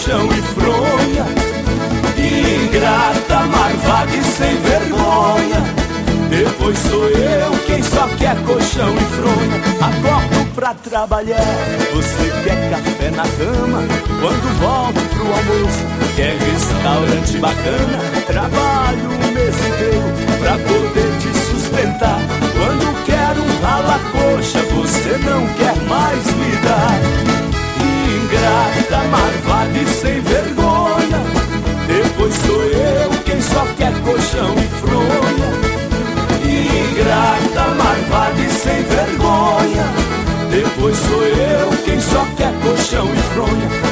colchão e fronha. Ingrata, marvada e sem vergonha. Depois sou eu quem só quer colchão e fronha. Acordo pra trabalhar, você quer café na cama. Quando volto pro almoço, quer restaurante bacana. Trabalho o mês inteiro pra poder te sustentar. Quando quero um rala-coxa, você não quer mais me dar. Ingrata, marvada e sem vergonha. Depois sou eu quem só quer colchão e fronha. Ingrata, marvada e sem vergonha. Depois sou eu quem só quer colchão e fronha.